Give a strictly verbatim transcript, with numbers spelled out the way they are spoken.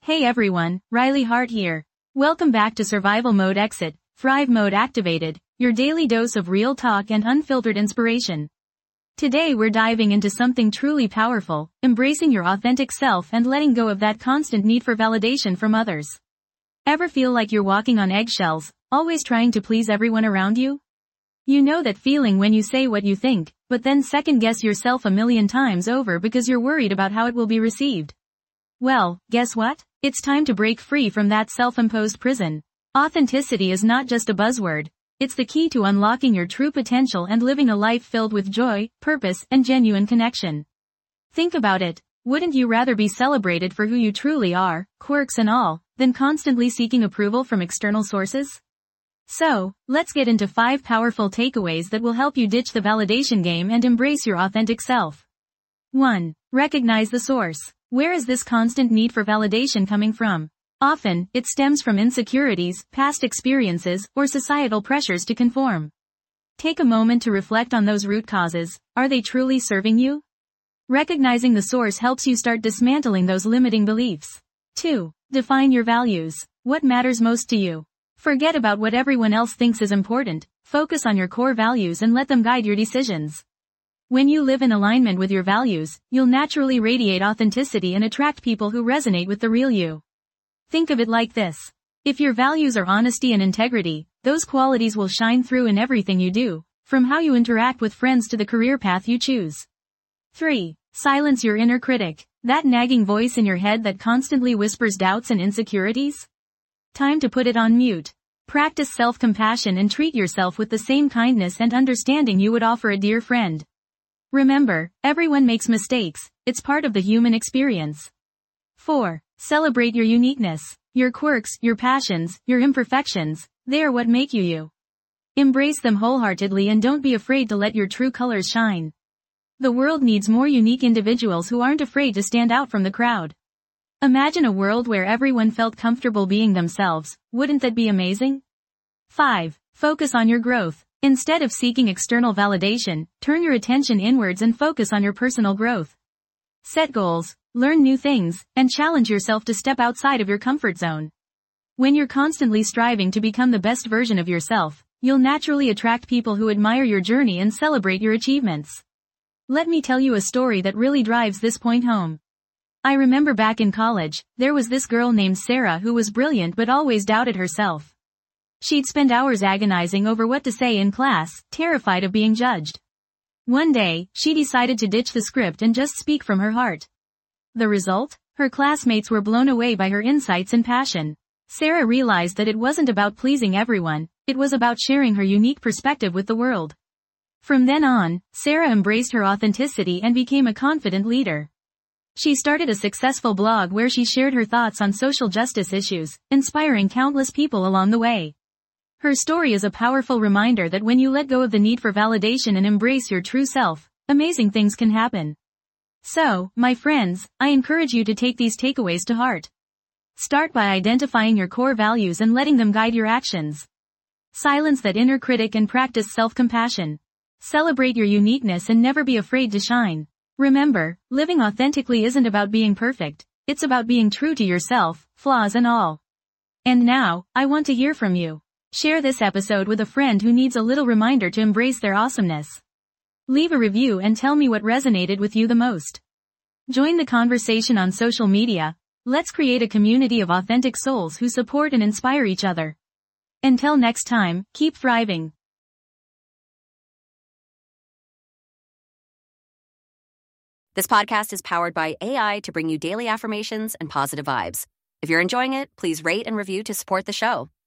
Hey everyone, Riley Hart here. Welcome back to Survival Mode Exit, Thrive Mode Activated, your daily dose of real talk and unfiltered inspiration. Today we're diving into something truly powerful, embracing your authentic self and letting go of that constant need for validation from others. Ever feel like you're walking on eggshells, always trying to please everyone around you? You know that feeling when you say what you think, but then second guess yourself a million times over because you're worried about how it will be received. Well, guess what? It's time to break free from that self-imposed prison. Authenticity is not just a buzzword. It's the key to unlocking your true potential and living a life filled with joy, purpose, and genuine connection. Think about it. Wouldn't you rather be celebrated for who you truly are, quirks and all, than constantly seeking approval from external sources? So, let's get into five powerful takeaways that will help you ditch the validation game and embrace your authentic self. one. Recognize the source. Where is this constant need for validation coming from? Often, it stems from insecurities, past experiences, or societal pressures to conform. Take a moment to reflect on those root causes. Are they truly serving you? Recognizing the source helps you start dismantling those limiting beliefs. two. Define your values. What matters most to you? Forget about what everyone else thinks is important. Focus on your core values and let them guide your decisions. When you live in alignment with your values, you'll naturally radiate authenticity and attract people who resonate with the real you. Think of it like this. If your values are honesty and integrity, those qualities will shine through in everything you do, from how you interact with friends to the career path you choose. three. Silence your inner critic, that nagging voice in your head that constantly whispers doubts and insecurities. Time to put it on mute. Practice self-compassion and treat yourself with the same kindness and understanding you would offer a dear friend. Remember, everyone makes mistakes. It's part of the human experience. four. Celebrate your uniqueness. Your quirks, your passions, your imperfections, they are what make you you. Embrace them wholeheartedly and don't be afraid to let your true colors shine. The world needs more unique individuals who aren't afraid to stand out from the crowd. Imagine a world where everyone felt comfortable being themselves. Wouldn't that be amazing? five. Focus on your growth. Instead of seeking external validation, turn your attention inwards and focus on your personal growth. Set goals, learn new things, and challenge yourself to step outside of your comfort zone. When you're constantly striving to become the best version of yourself, you'll naturally attract people who admire your journey and celebrate your achievements. Let me tell you a story that really drives this point home. I remember back in college, there was this girl named Sarah who was brilliant but always doubted herself. She'd spend hours agonizing over what to say in class, terrified of being judged. One day, she decided to ditch the script and just speak from her heart. The result? Her classmates were blown away by her insights and passion. Sarah realized that it wasn't about pleasing everyone, it was about sharing her unique perspective with the world. From then on, Sarah embraced her authenticity and became a confident leader. She started a successful blog where she shared her thoughts on social justice issues, inspiring countless people along the way. Her story is a powerful reminder that when you let go of the need for validation and embrace your true self, amazing things can happen. So, my friends, I encourage you to take these takeaways to heart. Start by identifying your core values and letting them guide your actions. Silence that inner critic and practice self-compassion. Celebrate your uniqueness and never be afraid to shine. Remember, living authentically isn't about being perfect, it's about being true to yourself, flaws and all. And now, I want to hear from you. Share this episode with a friend who needs a little reminder to embrace their awesomeness. Leave a review and tell me what resonated with you the most. Join the conversation on social media. Let's create a community of authentic souls who support and inspire each other. Until next time, keep thriving. This podcast is powered by A I to bring you daily affirmations and positive vibes. If you're enjoying it, please rate and review to support the show.